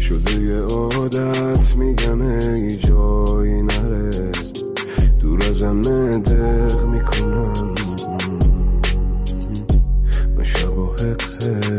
شده یه عادت میگم ای جایی نره دور ازم دق میکنم من شب و حقه